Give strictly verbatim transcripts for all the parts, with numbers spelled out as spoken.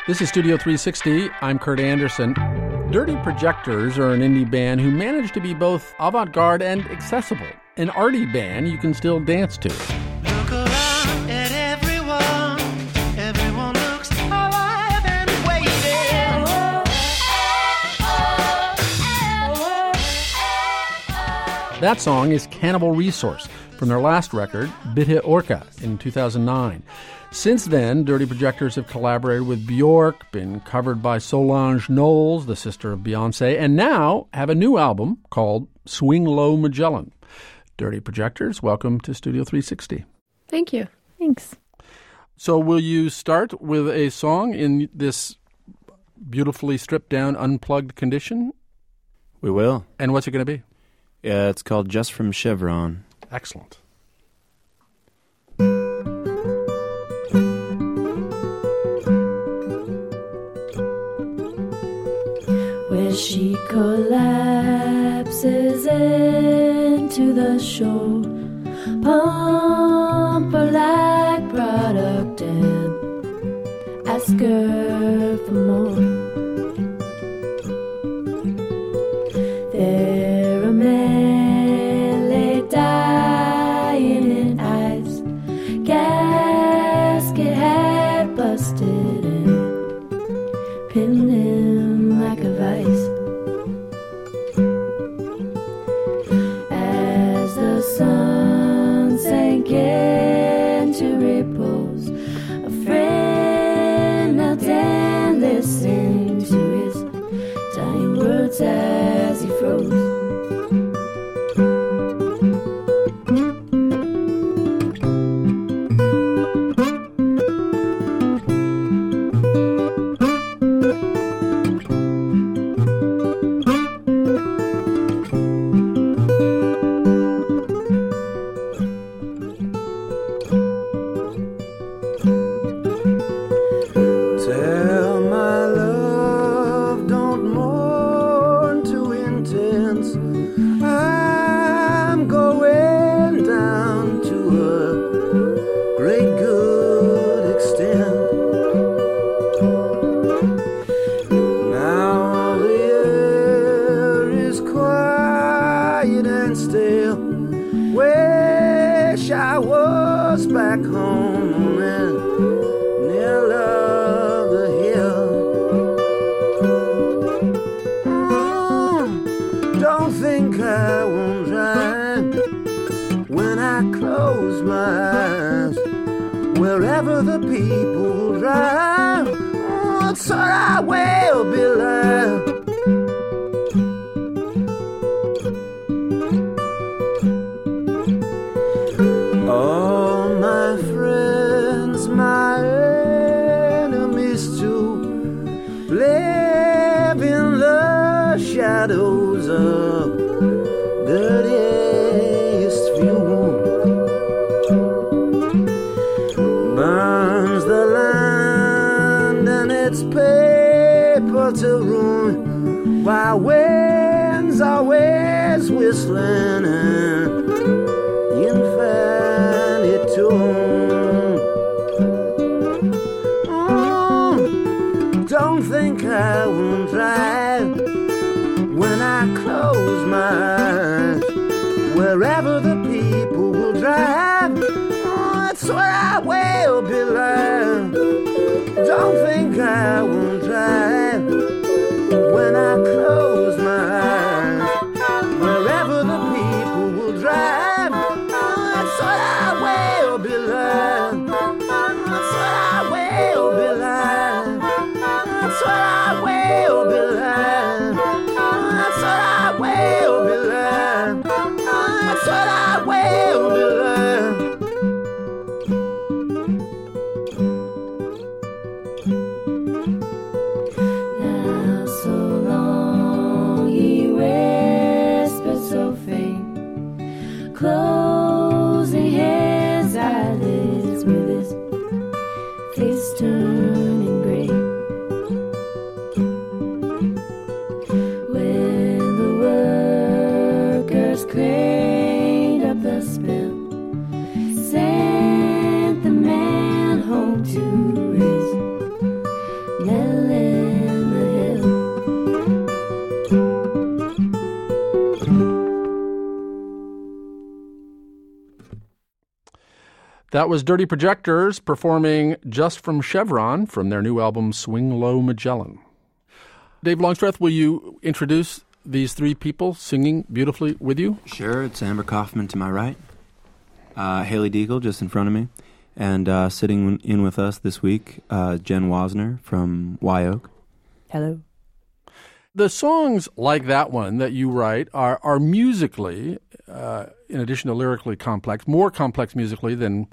This is Studio three sixty. I'm Kurt Anderson. Dirty Projectors are an indie band who managed to be both avant-garde and accessible. An arty band you can still dance to. Look around at everyone. Everyone looks alive and waiting. That song is Cannibal Resource from their last record, Bitte Orca, in two thousand nine. Since then, Dirty Projectors have collaborated with Bjork, been covered by Solange Knowles, the sister of Beyoncé, and now have a new album called Swing Low Magellan. Dirty Projectors, welcome to Studio three sixty. Thank you. Thanks. So will you start with a song in this beautifully stripped-down, unplugged condition? We will. And what's it going to be? Yeah, it's called Just From Chevron. Excellent. Where she collapses into the shore, pump her like product and ask her for more. There a man lay dying in ice, gasket had busted and pinned him like a vice. As the sun sank into repose, a friend knelt and listened to his dying words as he froze. Wherever the people drive, oh, it's all I will be alive. All my friends, my enemies too, live in the shadows of dirtiest view. Burns the land and its paper to ruin, while winds always whistling an infinitum. Mm, don't think I won't drive when I close my eyes. Wherever the people will drive, that's where I will be alive. Don't think I won't drive when I close my eyes. Wherever the people will drive, that's where I will be alive. That's where I will be alive. That's where I will be alive. That's where I will be alive. That's where I will be alive. Closing his eyelids with his face turning gray. When the workers craned up the spill, sent the man home to raise That was Dirty Projectors performing Just from Chevron from their new album Swing Low Magellan. Dave Longstreth, will you introduce these three people singing beautifully with you? Sure, it's Amber Kaufman to my right, uh, Haley Deagle just in front of me, and uh, sitting in with us this week, uh, Jen Wasner from Wyoke. Hello. The songs like that one that you write are, are musically, uh, in addition to lyrically complex, more complex musically than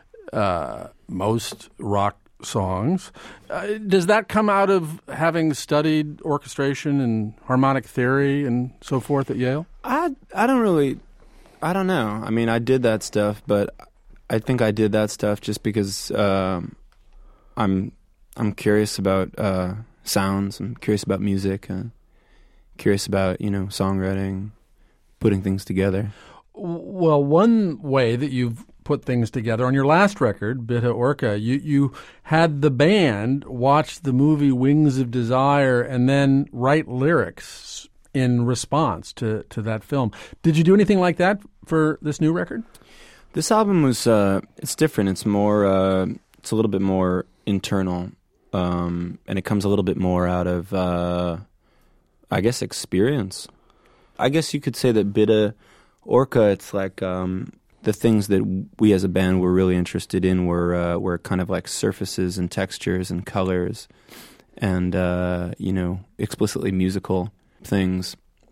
uh, most rock songs. Uh, does that come out of having studied orchestration and harmonic theory and so forth at Yale? I, I don't really, I don't know. I mean, I did that stuff, but I think I did that stuff just because um, I'm I'm curious about uh, sounds. I'm curious about music. Uh, curious about, you know, songwriting, putting things together. Well, one way that you've put things together on your last record, Bitte Orca, you, you had the band watch the movie Wings of Desire and then write lyrics in response to, to that film. Did you do anything like that for this new record? This album was, uh, it's different. It's more, uh, it's a little bit more internal, um, and it comes a little bit more out of, uh, I guess, experience. I guess you could say that Bitte Orca, it's like um, the things that we as a band were really interested in were uh, were kind of like surfaces and textures and colors and, uh, you know, explicitly musical things.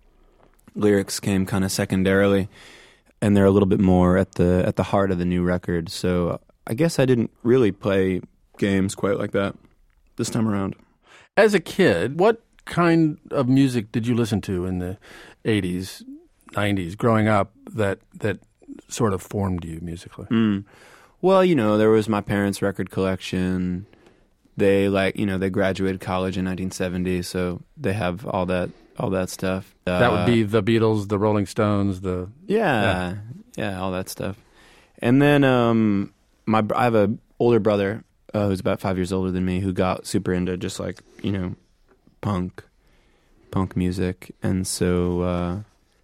Lyrics came kind of secondarily, and they're a little bit more at the at the heart of the new record. So I guess I didn't really play games quite like that this time around. As a kid, what kind of music did you listen to in the eighties, nineties, growing up that that sort of formed you musically? Mm. Well, you know, there was my parents' record collection. They like, you know, they graduated college in nineteen seventy, so they have all that all that stuff. Uh, that would be the Beatles, the Rolling Stones, the yeah, yeah, yeah all that stuff. And then um, my I have a older brother uh, who's about five years older than me who got super into just like, you know, punk, punk music, and so uh,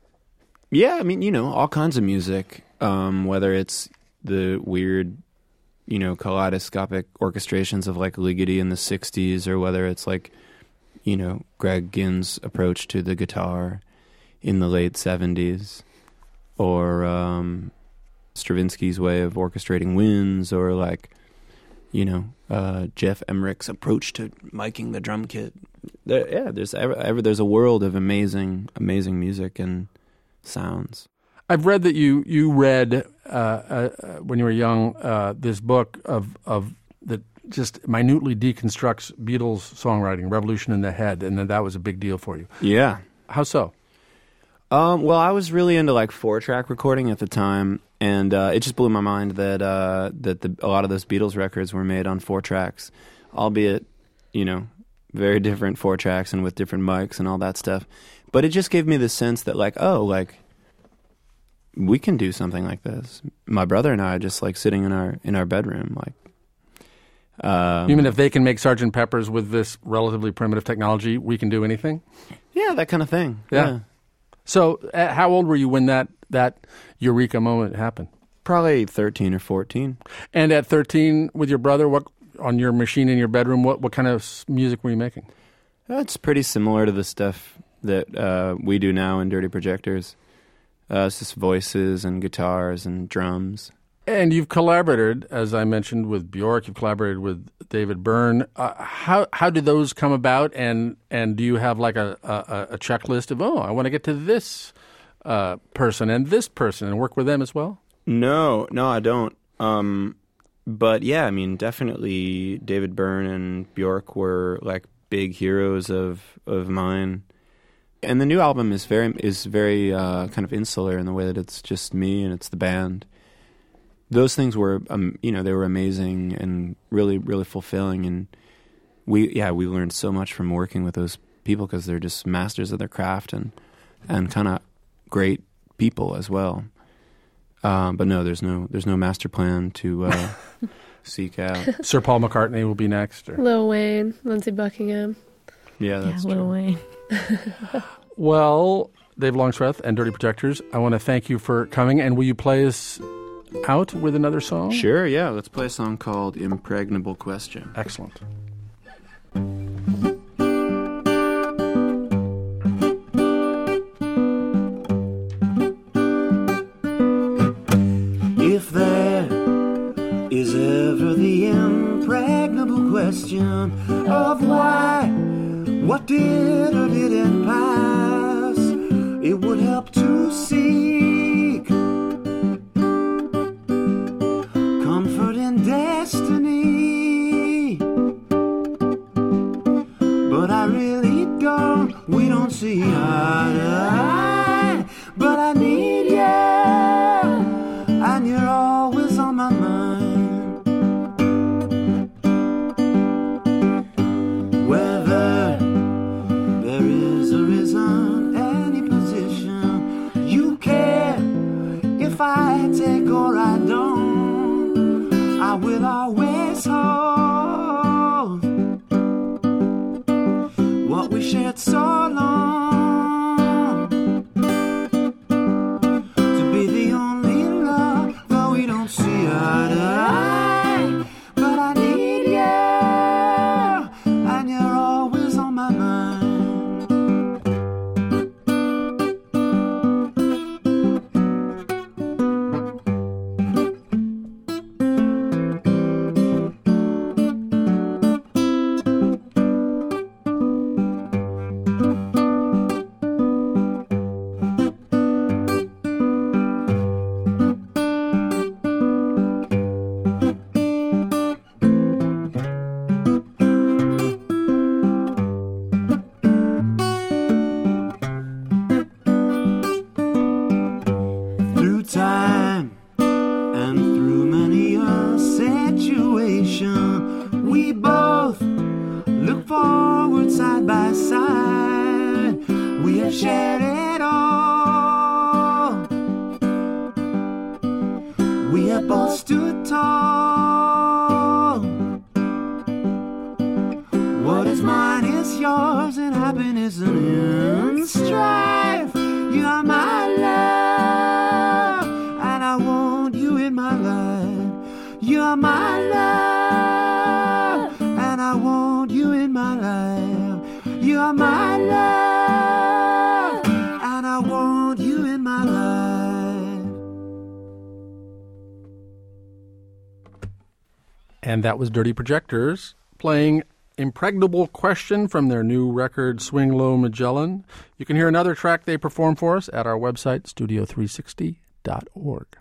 yeah, I mean, you know, all kinds of music, um, whether it's the weird, you know, kaleidoscopic orchestrations of like Ligeti in the sixties, or whether it's like, you know, Greg Ginn's approach to the guitar in the late seventies, or um, Stravinsky's way of orchestrating winds, or like, you know, uh, Jeff Emmerich's approach to miking the drum kit. There, yeah, there's ever, ever there's a world of amazing, amazing music and sounds. I've read that you you read uh, uh, when you were young uh, this book of of that just minutely deconstructs Beatles songwriting, Revolution in the Head, and that that was a big deal for you. Yeah. How so? Um, well, I was really into like four track recording at the time, and uh, it just blew my mind that uh, that the, a lot of those Beatles records were made on four tracks, albeit, you know, very different four tracks and with different mics and all that stuff. But it just gave me the sense that like, oh, like, we can do something like this. My brother and I just like sitting in our in our bedroom, like. Um, you mean if they can make Sergeant Pepper's with this relatively primitive technology, we can do anything? Yeah, that kind of thing. Yeah. yeah. So, uh, how old were you when that that eureka moment happened? Probably thirteen or fourteen. And at thirteen, with your brother, what on your machine in your bedroom, what what kind of music were you making? It's pretty similar to the stuff that uh, we do now in Dirty Projectors. Uh, it's just voices and guitars and drums. And you've collaborated, as I mentioned, with Bjork. You've collaborated with David Byrne. Uh, how how did those come about? And and do you have like a, a, a checklist of, oh, I want to get to this uh, person and this person and work with them as well? No, no, I don't. Um, but yeah, I mean, definitely David Byrne and Bjork were like big heroes of of mine. And the new album is very is very uh, kind of insular in the way that it's just me and it's the band. Those things were, um, you know, they were amazing and really, really fulfilling. And we, yeah, we learned so much from working with those people because they're just masters of their craft and and kind of great people as well. Um, but no, there's no there's no master plan to uh, seek out. Sir Paul McCartney will be next. Or? Lil Wayne, Lindsey Buckingham. Yeah, that's yeah, true. Lil Wayne. Well, Dave Longstreth and Dirty Projectors, I want to thank you for coming. And will you play us out with another song? Sure, yeah. Let's play a song called Impregnable Question. Excellent. If there is ever the impregnable question of why, what did or didn't pass, it would help to seek comfort in destiny. But I really don't, we don't see eye to eye, but I need you, and you're always on my mind. Whether there is or isn't any position you care, if I take or I don't, I will always hold what we shared so long to be the only love, though we don't see eye to eye. But I need you, and you're always on my mind. Through time and through many a situation, we both look forward side by side. We have shared it all. We have both stood tall. What is mine is yours, and happiness and in strife. You are my love, and I want you in my life. You are my love, and I want you in my life. You are my love, and I want you in my life. And that was Dirty Projectors playing Impregnable Question from their new record, Swing Low Magellan. You can hear another track they perform for us at our website, studio three sixty dot org.